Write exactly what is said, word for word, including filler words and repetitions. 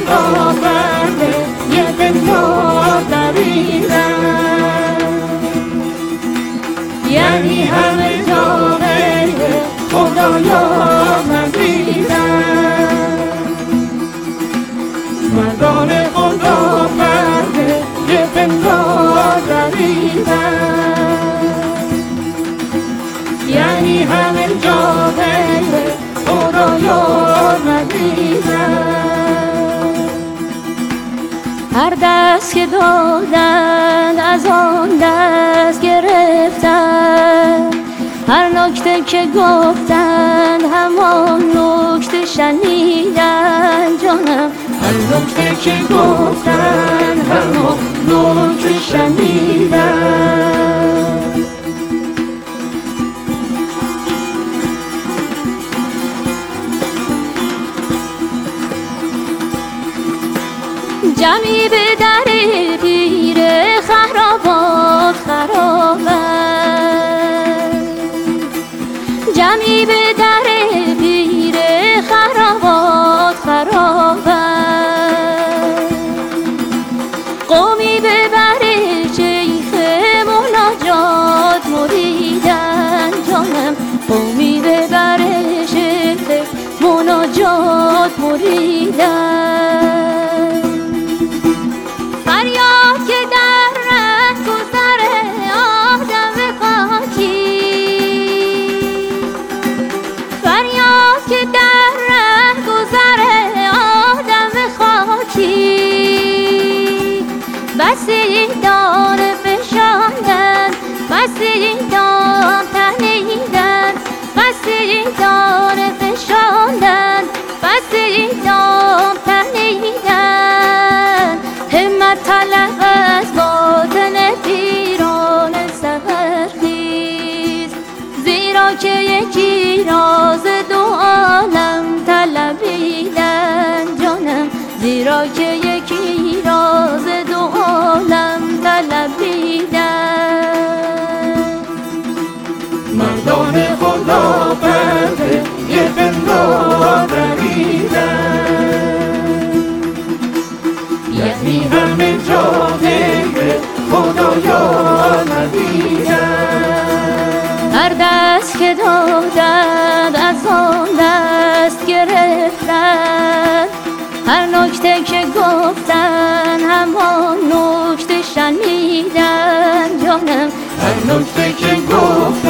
خدا برده یه بنداز دویدن، یعنی همه جا غیر خدایا ندیدن. مردان خدا برده یه بنداز دویدن، یعنی همه جا غیر خدایا ندیدن. هر دست که دادند از آن دست گرفتند، هر نکته که گفتند همان نکته شنیدن جانم، هر نکته که گفتند همان نکته شنیدن. جمعی به در پیر خرابات خرابند، جمعی به در پیر خرابات خرابند. قومی به بر شیخ مناجات مریدن جانم، قومی به بر شیخ مناجات مریدن. فریاد که در ره گذر آدم خاکی، فریاد که در ره گذر آدم خاکی. بسی دان فشاندن، بسی دان تنیدن، بسی دان فشاندن، بسی دان تنیدن. همت طلب از باطن پیران سحرخیز، زیرا که یکی راز دو عالم طلبیدن جانم، زیرا که یکی راز دو عالم طلبیدن. مردان خدا برده یه بنداز دویدن، یعنی همه جا غیر خدایا ندیدن. هر دست که دادند از آن دست گرفتند، هر نکته که گفتن همان نکته شنیدن جانم، هر نکته که گفت